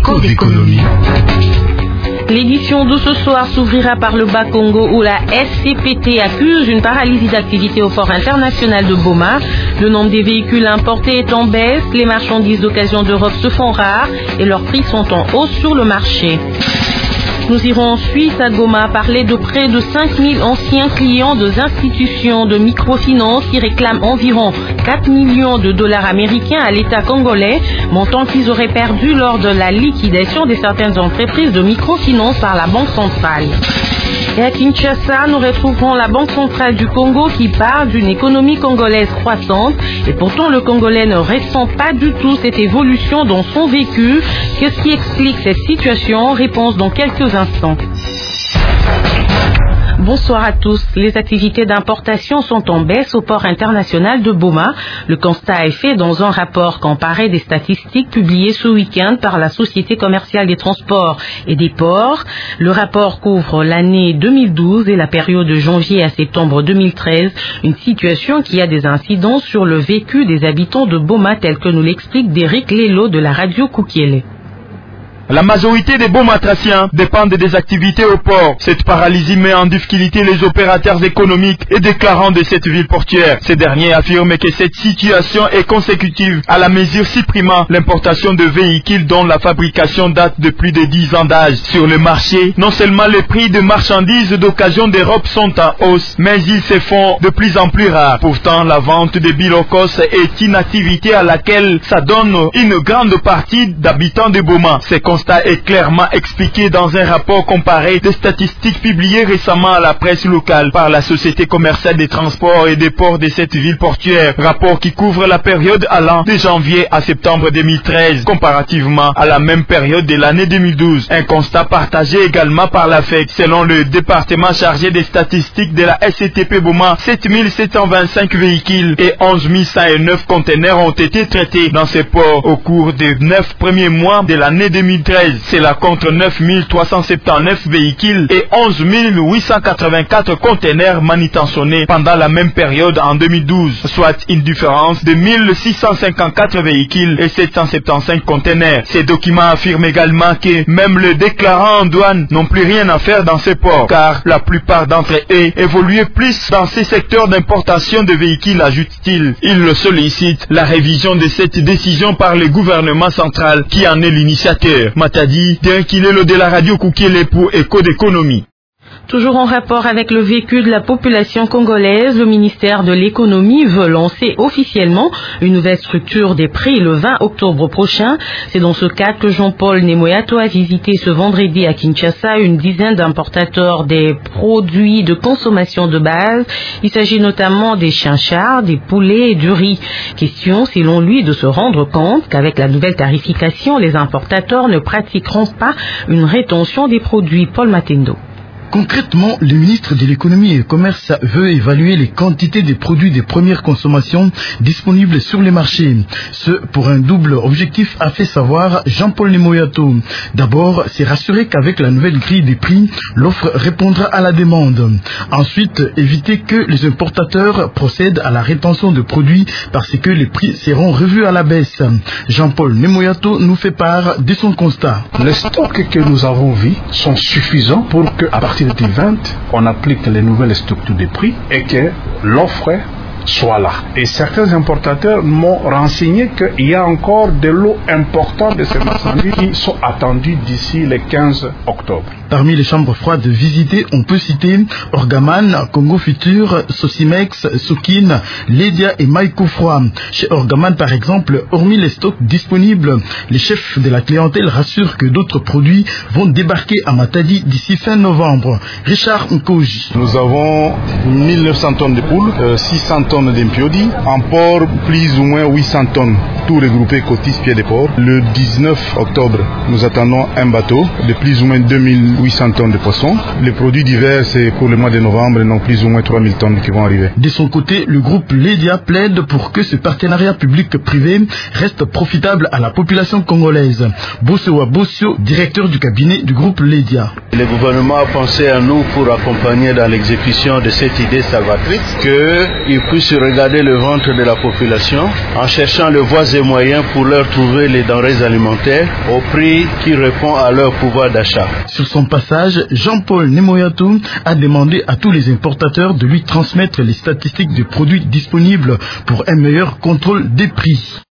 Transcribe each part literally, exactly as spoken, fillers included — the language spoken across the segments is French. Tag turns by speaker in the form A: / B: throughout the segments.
A: Écho d'économie.
B: L'édition de ce soir s'ouvrira par le Bas-Congo où la S C P T accuse une paralysie d'activité au port international de Boma. Le nombre des véhicules importés est en baisse, les marchandises d'occasion d'Europe se font rares et leurs prix sont en hausse sur le marché. Nous irons ensuite à Goma parler de près de cinq mille anciens clients des institutions de microfinance qui réclament environ quatre millions de dollars américains à l'État congolais, montant qu'ils auraient perdu lors de la liquidation de certaines entreprises de microfinance par la Banque centrale. Et à Kinshasa, nous retrouverons la Banque centrale du Congo qui parle d'une économie congolaise croissante et pourtant le Congolais ne ressent pas du tout cette évolution dans son vécu. Qu'est-ce qui explique cette situation? Réponse dans quelques instants. Bonsoir à tous. Les activités d'importation sont en baisse au port international de Boma. Le constat est fait dans un rapport comparé des statistiques publiées ce week-end par la Société commerciale des transports et des ports. Le rapport couvre l'année deux mille douze et la période de janvier à septembre deux mille treize, une situation qui a des incidences sur le vécu des habitants de Boma tel que nous l'explique Derek Lelo de la radio Kukiele.
C: La majorité des Bomatraciens dépendent des activités au port. Cette paralysie met en difficulté les opérateurs économiques et déclarants de cette ville portuaire. Ces derniers affirment que cette situation est consécutive à la mesure supprimant l'importation de véhicules dont la fabrication date de plus de dix ans d'âge. Sur le marché, non seulement les prix de marchandises d'occasion d'Europe sont en hausse, mais ils se font de plus en plus rares. Pourtant, la vente de bilocos est une activité à laquelle s'adonne une grande partie d'habitants de Boma. Ces constat est clairement expliqué dans un rapport comparé des statistiques publiées récemment à la presse locale par la Société commerciale des transports et des ports de cette ville portuaire. Rapport qui couvre la période allant de janvier à septembre deux mille treize, comparativement à la même période de l'année deux mille douze. Un constat partagé également par la F E C. Selon le département chargé des statistiques de la S C T P Boma, sept mille sept cent vingt-cinq véhicules et onze mille cent neuf conteneurs ont été traités dans ces ports au cours des neuf premiers mois de l'année deux mille treize. C'est là contre neuf mille trois cent soixante-dix-neuf véhicules et onze mille huit cent quatre-vingt-quatre conteneurs manutentionnés pendant la même période en deux mille douze, soit une différence de mille six cent cinquante-quatre véhicules et sept cent soixante-quinze conteneurs. Ces documents affirment également que même les déclarants en douane n'ont plus rien à faire dans ces ports, car la plupart d'entre eux évoluaient plus dans ces secteurs d'importation de véhicules, ajoute-t-il. Il le sollicite la révision de cette décision par le gouvernement central qui en est l'initiateur. Matadi, Derek Lelo de la radio Kukiele pour Écho d'économie.
B: Toujours en rapport avec le vécu de la population congolaise, le ministère de l'économie veut lancer officiellement une nouvelle structure des prix le vingt octobre prochain. C'est dans ce cadre que Jean-Paul Nemoyato a visité ce vendredi à Kinshasa une dizaine d'importateurs des produits de consommation de base. Il s'agit notamment des chinchards, des poulets et du riz. Question, selon lui, de se rendre compte qu'avec la nouvelle tarification, les importateurs ne pratiqueront pas une rétention des produits. Paul Matendo.
D: Concrètement, le ministre de l'économie et du commerce veut évaluer les quantités des produits de première consommation disponibles sur les marchés. Ce, pour un double objectif, a fait savoir Jean-Paul Nemoyato. D'abord, c'est rassurer qu'avec la nouvelle grille des prix, l'offre répondra à la demande. Ensuite, éviter que les importateurs procèdent à la rétention de produits parce que les prix seront revus à la baisse. Jean-Paul Nemoyato nous fait part de son constat.
E: Les stocks que nous avons vus sont suffisants pour que, à partir du vingt, on applique les nouvelles structures de prix et que l'offre soit là. Et certains importateurs m'ont renseigné qu'il y a encore de l'eau importante de ces marchandises qui sont attendues d'ici le quinze octobre.
D: Parmi les chambres froides visitées, on peut citer Orgaman, Congo Futur, Sosimex, Sokin, Ledia et Maïko Froid. Chez Orgaman, par exemple, hormis les stocks disponibles, les chefs de la clientèle rassurent que d'autres produits vont débarquer à Matadi d'ici fin novembre. Richard Nkoji.
F: Nous avons mille neuf cents tonnes de poules, euh, six cents tonnes d'impiodi, en port plus ou moins huit cents tonnes, tout regroupé côté pied de port. Le dix-neuf octobre, nous attendons un bateau de plus ou moins deux mille huit cents tonnes de poissons. Les produits d'hiver, c'est pour le mois de novembre, donc plus ou moins trois mille tonnes qui vont arriver.
D: De son côté, le groupe Ledia plaide pour que ce partenariat public-privé reste profitable à la population congolaise. Bosso Bossio, directeur du cabinet du groupe Ledia.
G: Le gouvernement a pensé à nous pour accompagner dans l'exécution de cette idée salvatrice, qu'il puisse regarder le ventre de la population en cherchant les voies et des moyens pour leur trouver les denrées alimentaires au prix qui répond à leur pouvoir d'achat.
D: Sur son passage, Jean-Paul Nemoyatou a demandé à tous les importateurs de lui transmettre les statistiques des produits disponibles pour un meilleur contrôle des prix.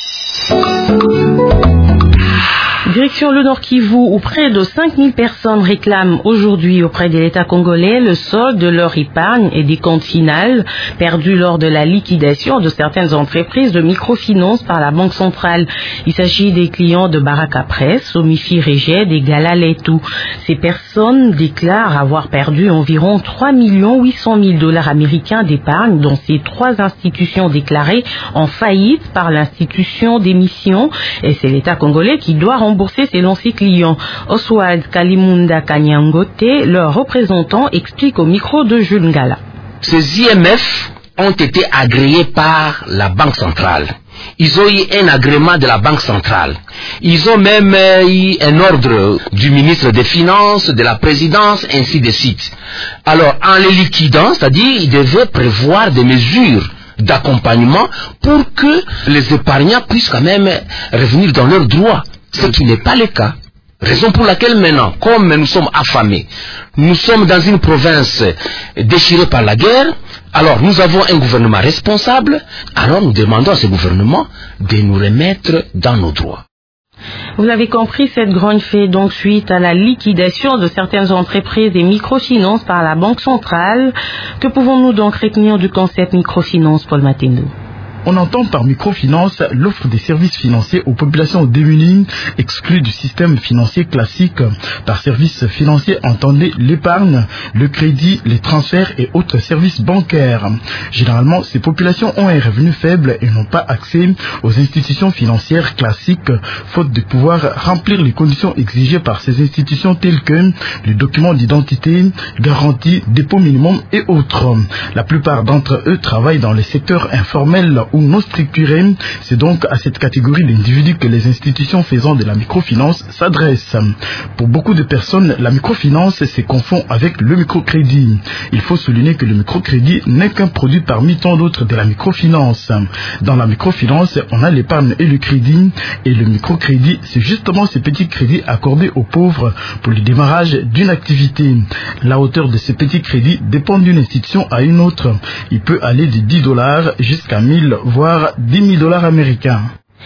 B: Direction le Nord Kivu, où près de cinq mille personnes réclament aujourd'hui auprès de l'État congolais le solde de leur épargne et des comptes finales perdus lors de la liquidation de certaines entreprises de microfinance par la Banque centrale. Il s'agit des clients de Baraka Press, Somifi Réged et Galaletou. Ces personnes déclarent avoir perdu environ trois millions huit cent mille dollars américains d'épargne, dont ces trois institutions déclarées en faillite par l'institution d'émission, et c'est l'État congolais qui doit rembourser selon ses clients. Oswald Kalimunda Kanyangote, leur représentant, explique au micro de Jules Ngala.
A: Ces I M F ont été agréés par la Banque centrale. Ils ont eu un agrément de la Banque centrale. Ils ont même eu un ordre du ministre des Finances, de la présidence, ainsi de suite. Alors, en les liquidant, c'est-à-dire, ils devaient prévoir des mesures d'accompagnement pour que les épargnants puissent quand même revenir dans leurs droits. Ce qui n'est pas le cas. Raison pour laquelle maintenant, comme nous sommes affamés, nous sommes dans une province déchirée par la guerre, alors nous avons un gouvernement responsable, alors nous demandons à ce gouvernement de nous remettre dans nos droits.
B: Vous l'avez compris, cette grogne fait donc suite à la liquidation de certaines entreprises et microfinances par la Banque centrale. Que pouvons-nous donc retenir du concept microfinance, Paul Matendo?
D: On entend par microfinance l'offre des services financiers aux populations démunies exclues du système financier classique. Par services financiers, entendez l'épargne, le crédit, les transferts et autres services bancaires. Généralement, ces populations ont un revenu faible et n'ont pas accès aux institutions financières classiques, faute de pouvoir remplir les conditions exigées par ces institutions telles que les documents d'identité, garantie, dépôt minimum et autres. La plupart d'entre eux travaillent dans les secteurs informels ou non structurés. C'est donc à cette catégorie d'individus que les institutions faisant de la microfinance s'adressent. Pour beaucoup de personnes, la microfinance se confond avec le microcrédit. Il faut souligner que le microcrédit n'est qu'un produit parmi tant d'autres de la microfinance. Dans la microfinance, on a l'épargne et le crédit, et le microcrédit, c'est justement ces petits crédits accordés aux pauvres pour le démarrage d'une activité. La hauteur de ces petits crédits dépend d'une institution à une autre. Il peut aller de dix dollars jusqu'à mille, voire dix mille dollars américains.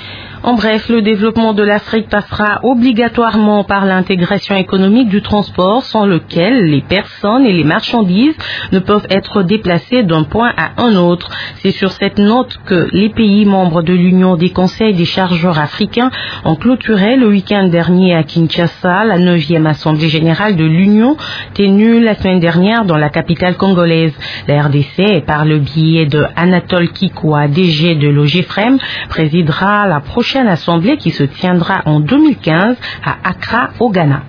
B: En bref, le développement de l'Afrique passera obligatoirement par l'intégration économique du transport, sans lequel les personnes et les marchandises ne peuvent être déplacées d'un point à un autre. C'est sur cette note que les pays membres de l'Union des conseils des chargeurs africains ont clôturé le week-end dernier à Kinshasa la neuvième assemblée générale de l'Union, tenue la semaine dernière dans la capitale congolaise. La R D C, par le biais de Anatole Kikwa, D G de l'O G F R E M, présidera la prochaine assemblée qui se tiendra en deux mille quinze à Accra, au Ghana.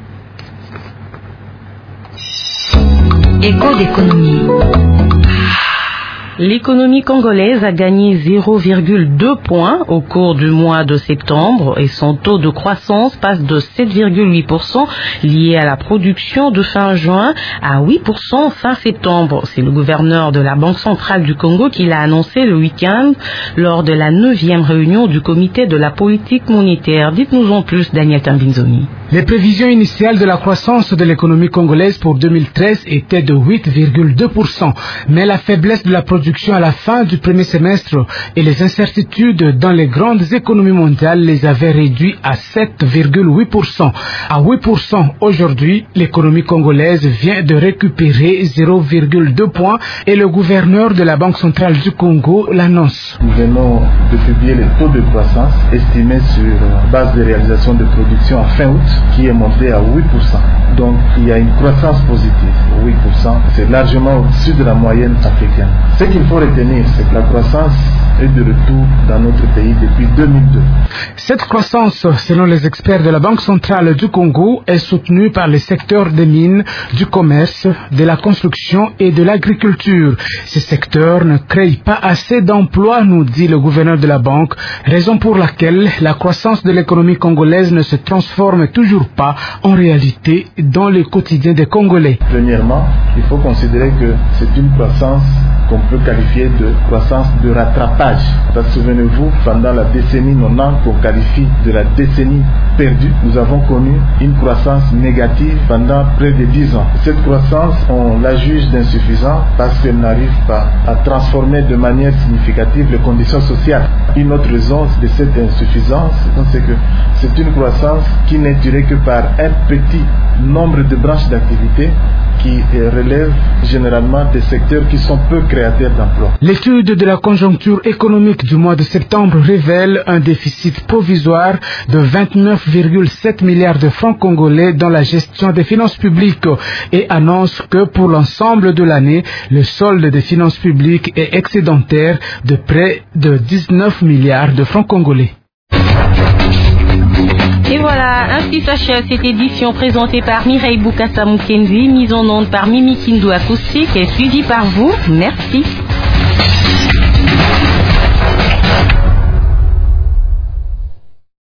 H: Écho d'économie.
B: L'économie congolaise a gagné zéro virgule deux points au cours du mois de septembre et son taux de croissance passe de sept virgule huit pour cent lié à la production de fin juin à huit pour cent fin septembre. C'est le gouverneur de la Banque centrale du Congo qui l'a annoncé le week-end lors de la neuvième réunion du comité de la politique monétaire. Dites-nous en plus, Daniel Tambinzoni.
I: Les prévisions initiales de la croissance de l'économie congolaise pour deux mille treize étaient de huit virgule deux pour cent, mais la faiblesse de la production à la fin du premier semestre et les incertitudes dans les grandes économies mondiales les avaient réduits à sept virgule huit pour cent. À huit pour cent aujourd'hui, l'économie congolaise vient de récupérer zéro virgule deux points et le gouverneur de la Banque centrale du Congo l'annonce.
J: Nous venons de publier le taux de croissance estimé sur base de réalisation de production en fin août qui est monté à huit pour cent. Donc il y a une croissance positive. huit pour cent, c'est largement au-dessus de la moyenne africaine. Ce qu'il faut retenir, c'est que la croissance est de retour dans notre pays depuis deux mille deux.
I: Cette croissance, selon les experts de la Banque centrale du Congo, est soutenue par les secteurs des mines, du commerce, de la construction et de l'agriculture. Ces secteurs ne créent pas assez d'emplois, nous dit le gouverneur de la banque, raison pour laquelle la croissance de l'économie congolaise ne se transforme toujours pas en réalité dans le quotidien des Congolais.
J: Premièrement, il faut considérer que c'est une croissance qu'on peut qualifier de croissance de rattrapage. Parce que souvenez-vous, pendant la décennie quatre-vingt-dix qu'on qualifie de la décennie perdue, nous avons connu une croissance négative pendant près de dix ans. Cette croissance, on la juge d'insuffisante parce qu'elle n'arrive pas à transformer de manière significative les conditions sociales. Une autre raison de cette insuffisance, c'est que c'est une croissance qui n'est durée que par un petit nombre de branches d'activité qui relèvent généralement des secteurs qui sont peu créateurs d'emplois.
I: L'étude de la conjoncture économique du mois de septembre révèle un déficit provisoire de vingt-neuf virgule sept milliards de francs congolais dans la gestion des finances publiques et annonce que pour l'ensemble de l'année, le solde des finances publiques est excédentaire de près de dix-neuf milliards de francs congolais.
B: Et voilà, ainsi s'achève cette édition présentée par Mireille Boukassa Mukendi, mise en onde par Mimi Kindu Acoustique et suivie par vous. Merci.